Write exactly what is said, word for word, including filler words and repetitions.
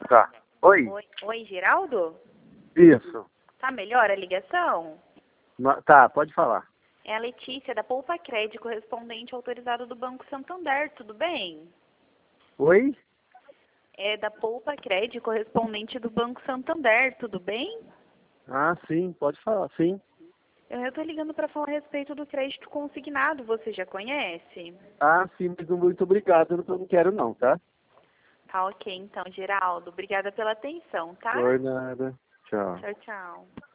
Tá. Oi? Oi, oi, Geraldo? Isso. Tá melhor a ligação? Ma- Tá, pode falar. É a Letícia, da Poupa Crédito, correspondente autorizado do Banco Santander, tudo bem? Oi? É da Poupa Crédito, correspondente do Banco Santander, tudo bem? Ah, sim, pode falar, sim. Eu estou ligando para falar a respeito do crédito consignado, você já conhece? Ah, sim, mas muito obrigado, eu não não quero não, tá? Tá ok, então, Geraldo. Obrigada pela atenção, tá? Por nada. Tchau. Tchau, tchau.